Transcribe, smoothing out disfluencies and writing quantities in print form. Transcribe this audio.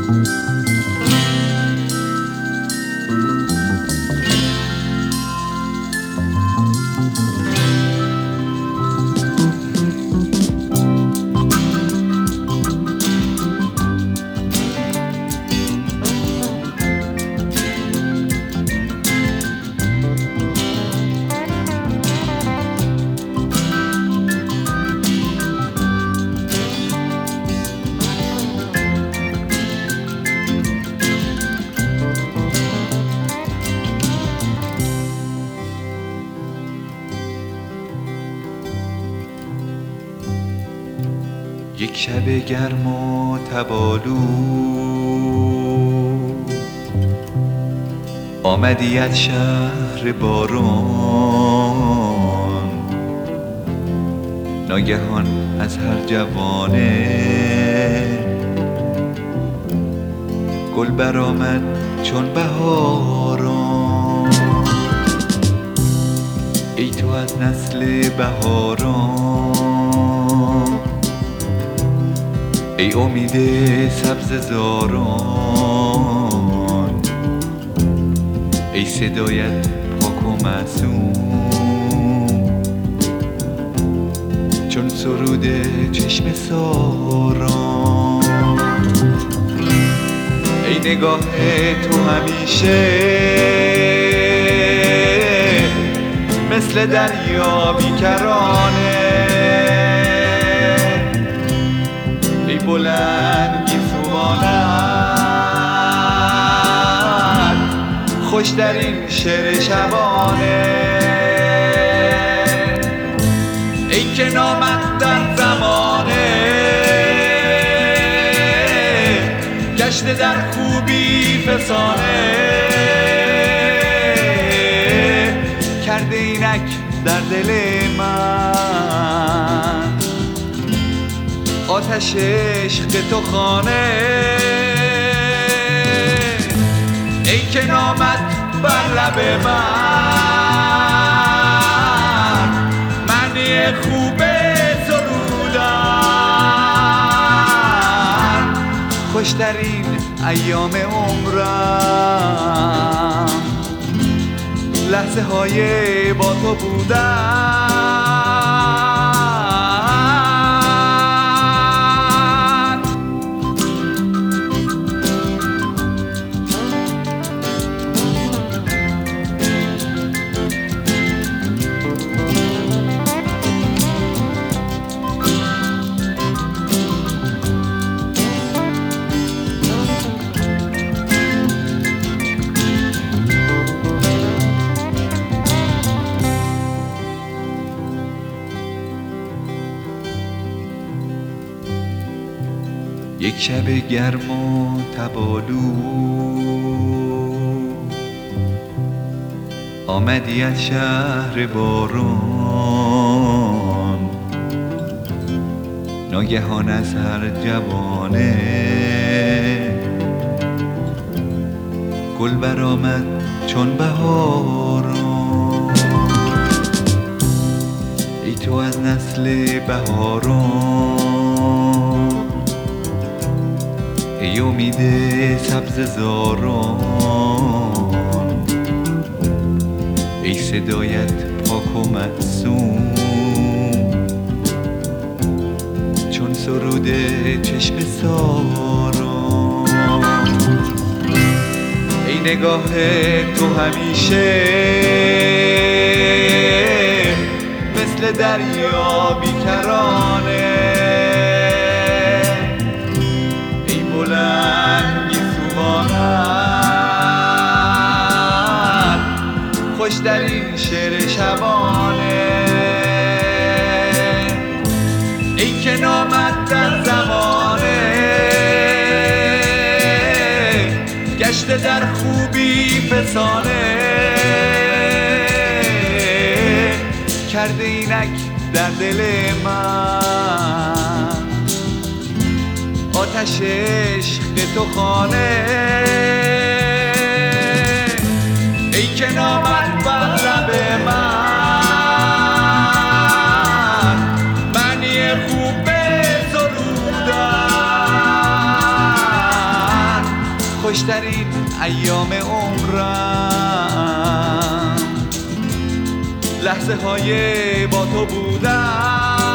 یک شب گرم و تبالو آمدی از شهر باران، ناگهان از هر جوانه گل برآمد چون بهاران. ای تو از نسل بهاران، ای امید سبز زاران، ای صدایت پاک و معصوم چون سرود چشم ساران. ای نگاه تو همیشه مثل دریا بیکرانه، ای بلند گیسوانت خوش در این شعر شبانه. ای که نامت در زمانه گشته در خوبی فسانه، کرده اینک در دل من آتش عشق تو خانه. ای که نامت بر لب من معنی خوب سرودن، خوشترین ایام عمرم لحظه های با تو بودن. یک شب گرم و تبالو آمدی از شهر باران، ناگهان از هر جوانه گل برآمد چون بهاران. ای تو از نسل بهاران، ای امید سبز زاران، ای صدایت پاک و معصوم چون سرود چشم ساران. ای نگاه تو همیشه مثل دریا بیکرانه، ای بلند گیسوانت خوش در این شعر شبانه. ای که نامت در زمانه گشته در خوبی فسانه، کرده اینک در دل من آتش عشق تو خانه. ای که نامت بر لب من معنی خوب سرودن، خوشترین ایام عمرم لحظه های با تو بودم.